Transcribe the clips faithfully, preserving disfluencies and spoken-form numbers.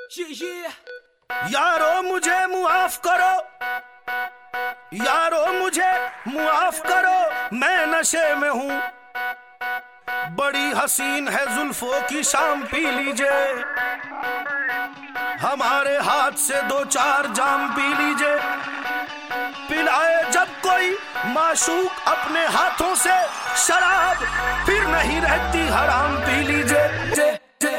यारो मुझे मुआफ करो, यारो मुझे मुआफ करो, मैं नशे में हूँ। बड़ी हसीन है जुल्फों की शाम, पी लीजिए हमारे हाथ से दो चार जाम, पी लीजिए। पिलाए जब कोई माशूक अपने हाथों से शराब, फिर नहीं रहती हराम, पी लीजिए।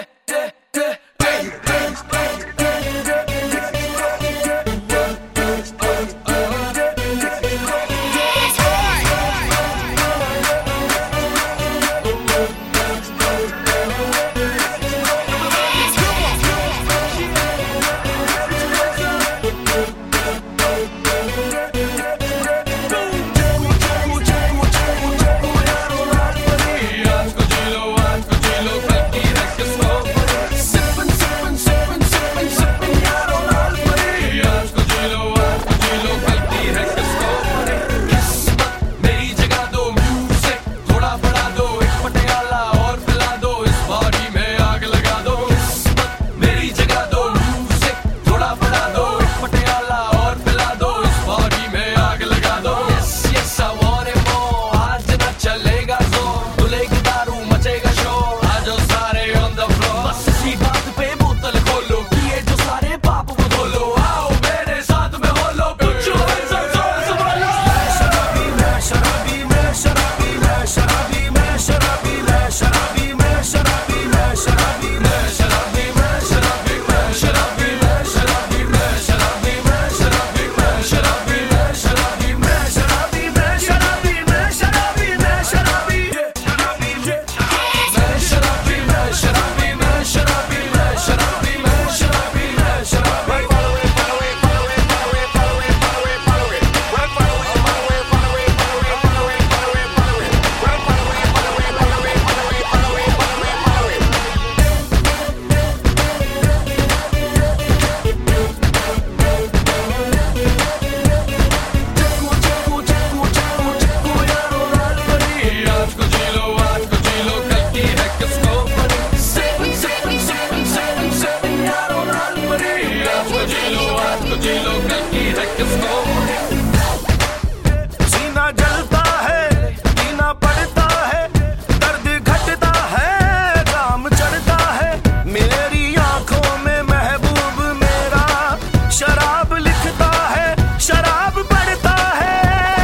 सीना जलता है, पीना पड़ता है, दर्द घटता है, काम चढ़ता है। मेरी आंखों में महबूब मेरा शराब लिखता है, शराब पढ़ता है।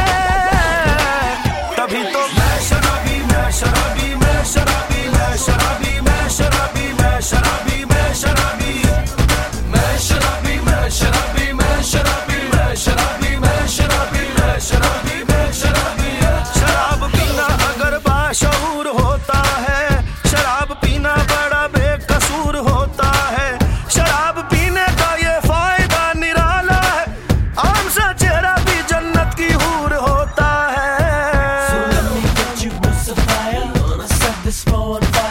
तभी तो मैं शराबी, मैं शराबी, मैं शराबी, मैं शराबी, मैं शराबी, मैं शराबी, मैं शराबी, मैं शराबी, मैं शराबी, मैं शराबी, मैं शराबी, मैं शराबी, मैं शराबी, मैं शराबी। शराब पीना अगर बाशऊर होता है, शराब पीना बड़ा बेकसूर होता है। शराब पीने का ये फायदा निराला है, आम सा चेहरा भी जन्नत की हूर होता है। So let me get you with some fire, I set this for fire.